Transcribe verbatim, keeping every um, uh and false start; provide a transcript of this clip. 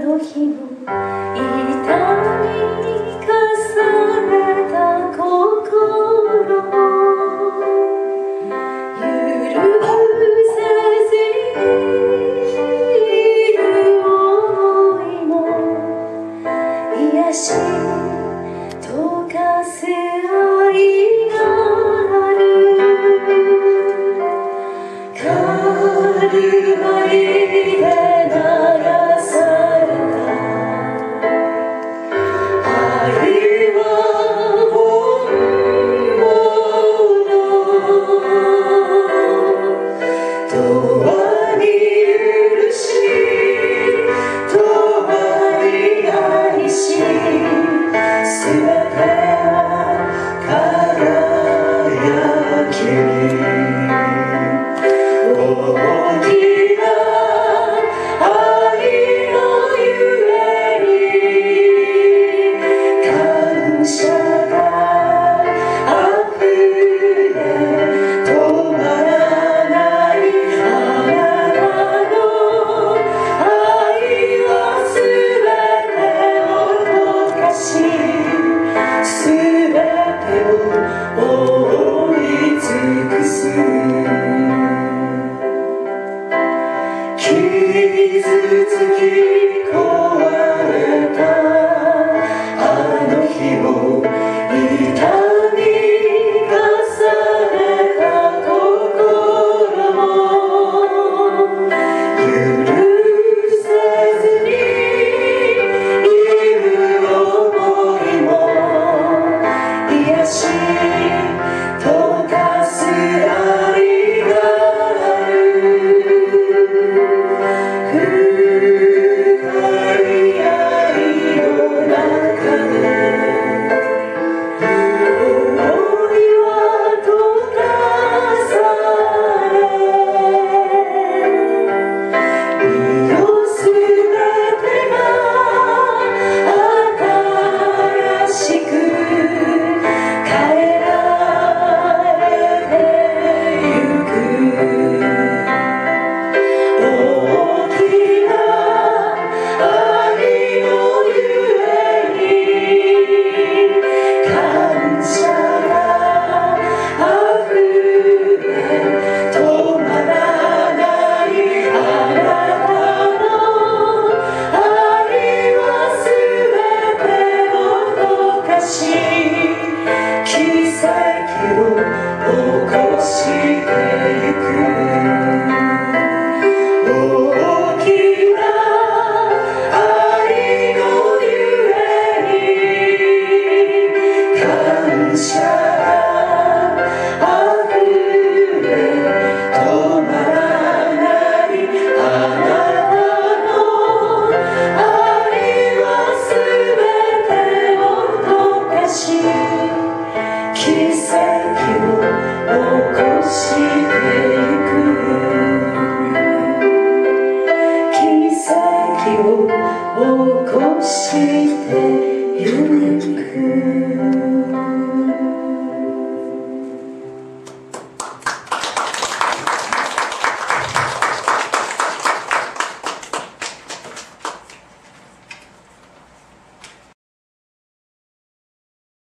の日も痛み重ねた心も許せずにいる想いも癒し溶かす愛があるカルバリで流された愛は本物永遠に許し永遠に愛しすべてを輝き大きな愛のゆえに感謝があふれ止まらないあなたの愛はすべてを溶かしすべてを覆い尽くす傷つき壊れたあの日も痛み重ねた心も許せずにいる想いも癒し溶かす愛がある深い愛の中で想いは溶かされ身のすべてが新しく変えられてゆく大きな愛のゆえに感謝があふれ止まらないあなたの愛はすべてを溶かし奇跡を起こしてゆく大きな愛のゆえに感謝があふれ止まらないあなたの愛はすべてを溶かし奇跡を起こしてゆく奇跡を起こしてゆく